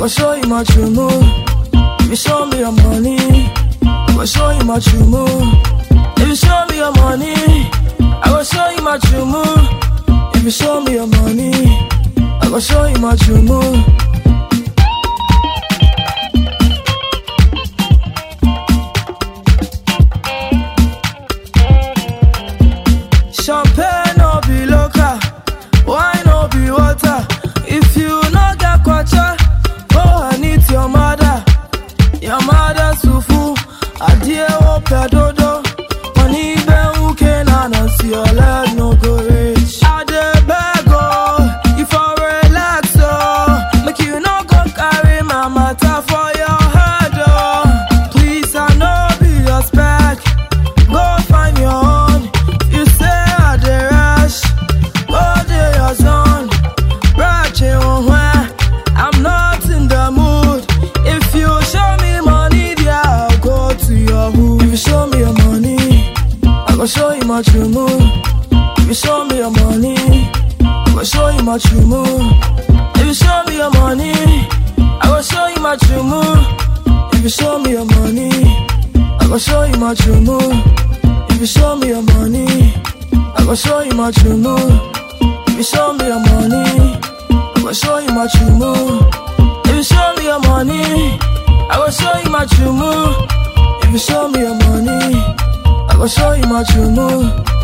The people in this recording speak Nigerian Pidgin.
will show you my true move. If you show me your money, I will show you my true move. If you show me your money, I will show you my true move. If you show me your money, I will show you my true move. Champagne no be local, wine no be water. If you no get kwacha, go and eat your mother. Your mother's fufu, adie o pedodo. Money be uke na na see your leg no go reach. I dey beg oh, if I relax oh, make you no go carry my matter for your head oh. Please I no be your spec, go find your own. You say I dey rush, go dey your zone. Ratchet where I'm not in the mood. If you show me money, yeah, I'll go to your hood. If you show me your money, I will show you my true move. If you show me your money, I will show you my true move. If you show me your money, I will show you my true move. If you show me your money, I will show you my true move. If you show me your money, I will show you my true move. If you show me your money, I will show you my true move. If you show me your money, I will show you my true move. If you show me your money, I will show you my true move.